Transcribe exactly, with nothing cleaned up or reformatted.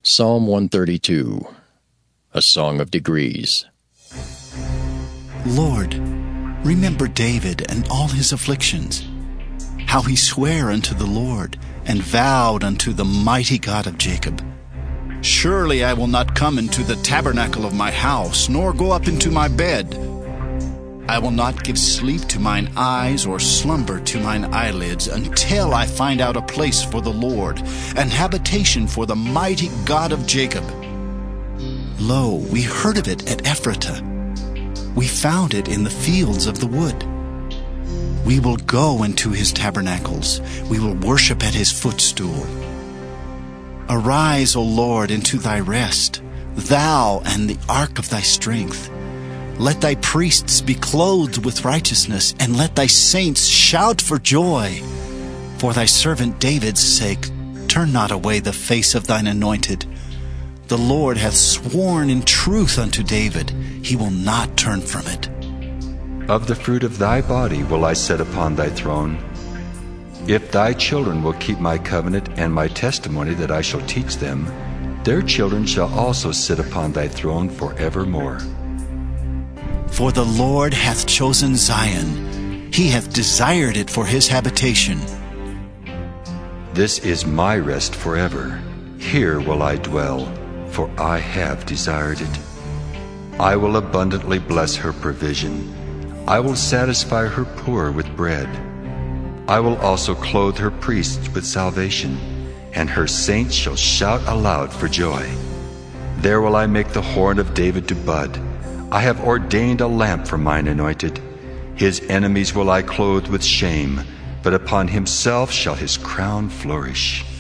Psalm one thirty-two, a Song of Degrees. Lord, remember David and all his afflictions, how he sware unto the Lord, and vowed unto the mighty God of Jacob. Surely I will not come into the tabernacle of my house, nor go up into my bed. I will not give sleep to mine eyes, or slumber to mine eyelids, until I find out a place for the Lord, an habitation for the mighty God of Jacob. Lo, we heard of it at Ephratah. We found it in the fields of the wood. We will go into his tabernacles. We will worship at his footstool. Arise, O Lord, into thy rest, thou and the ark of thy strength. Let thy priests be clothed with righteousness, and let thy saints shout for joy. For thy servant David's sake, turn not away the face of thine anointed. The Lord hath sworn in truth unto David, he will not turn from it. Of the fruit of thy body will I set upon thy throne. If thy children will keep my covenant and my testimony that I shall teach them, their children shall also sit upon thy throne forevermore. For the Lord hath chosen Zion, he hath desired it for his habitation. This is my rest forever. Here will I dwell, for I have desired it. I will abundantly bless her provision. I will satisfy her poor with bread. I will also clothe her priests with salvation, and her saints shall shout aloud for joy. There will I make the horn of David to bud. I have ordained a lamp for mine anointed. His enemies will I clothe with shame, but upon himself shall his crown flourish.